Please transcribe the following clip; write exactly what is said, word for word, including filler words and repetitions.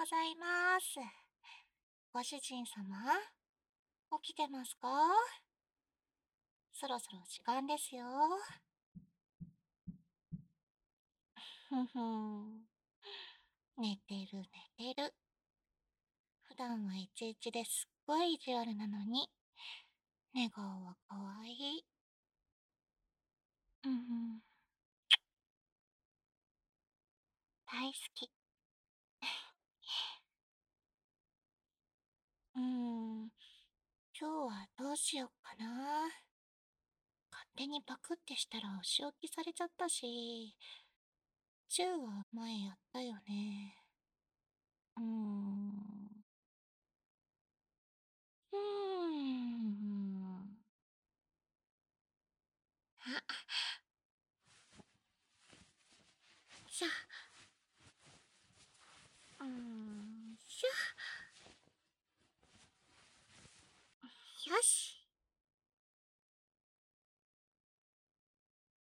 ございます。ご主人様、起きてますか？そろそろ時間ですよ。ふふん。寝てる寝てる。普段はいちいちですっごい意地悪なのに、寝顔はかわいい。うんうん。大好き。うーん、今日はどうしよっかな。勝手にパクってしたらお仕置きされちゃったし、チューは前やったよね。うーん。うーん。あ、しゃ。うーん、しゃ。よし。